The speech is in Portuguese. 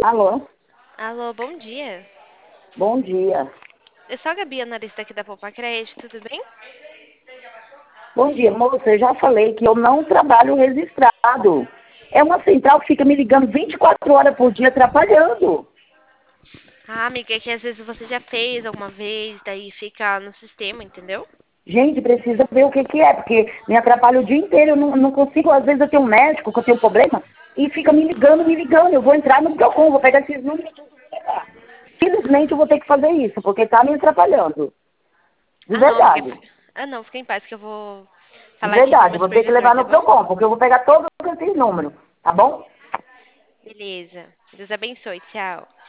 Alô, Alô, bom dia. bom dia. Eu sou a Gabi, analista aqui da Poupa Crédito, tudo bem? Bom dia, moça. Eu já falei que eu não trabalho registrado. É uma central que fica me ligando 24 horas por dia atrapalhando. Ah, amiga, é que às vezes você já fez alguma vez, daí fica no sistema, entendeu? Gente, precisa ver o que que é, porque me atrapalha o dia inteiro. Eu não consigo, às vezes eu tenho um médico que eu tenho um problema e fica me ligando, me ligando. Eu vou entrar no Procon, vou pegar esses números e tudo vou pegar. Felizmente eu vou ter que fazer isso, porque tá me atrapalhando. De Ah, não, amiga. verdade. Ah, não, fica em paz que eu vou De falar aqui com o verdade. meu Vou ter que supervisor, levar tá no bom? Procon, porque eu vou pegar todos esses números. Tá bom? Beleza. Deus abençoe, tchau.